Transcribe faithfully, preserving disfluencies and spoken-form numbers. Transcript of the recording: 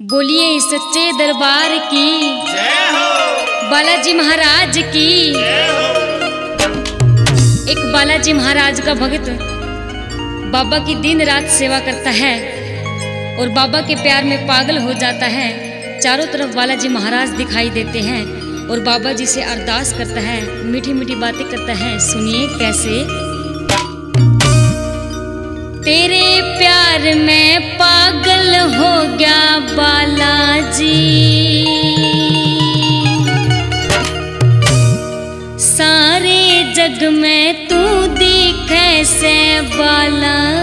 बोलिए सच्चे दरबार की जय हो। बालाजी महाराज की जय हो। एक बालाजी महाराज का भक्त बाबा की दिन रात सेवा करता है और बाबा के प्यार में पागल हो जाता है। चारों तरफ बालाजी महाराज दिखाई देते हैं और बाबा जी से अरदास करता है, मीठी मीठी बातें करता है। सुनिए कैसे। तेरे प्यार में पागल हो गया बालाजी, सारे जग में तू दिखे से बालाजी।